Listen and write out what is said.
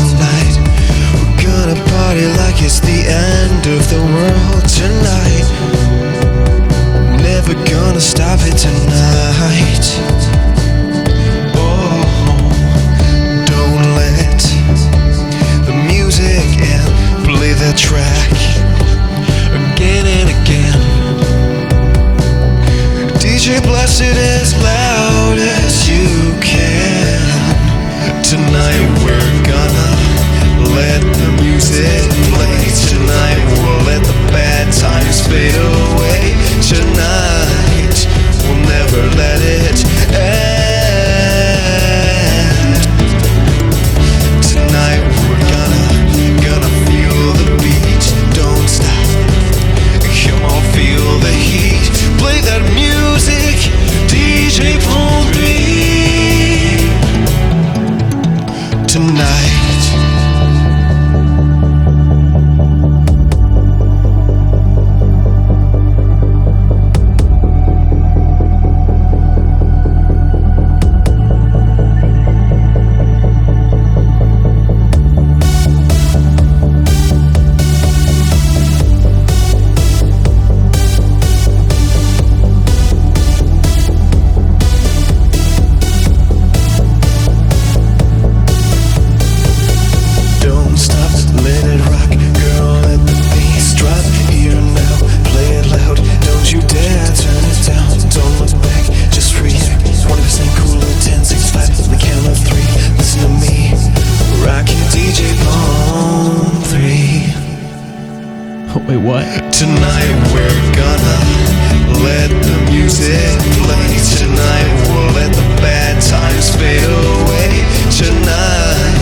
tonight. We're gonna party like it's the end of the world tonight. Never gonna stop it tonight. Oh, don't let the music in. Play that track again and again. DJ, blast it as loud as you can. Tonight we're gonna let the music play. Tonight we'll let the bad times fade away. Tonight we'll never let it end. Tonight we're gonna feel the beat. Don't stop, come on, feel the heat. Play that music, DJ Palm 3 tonight. Wait, what? Tonight we're gonna let the music play. Tonight we'll let the bad times fade away. Tonight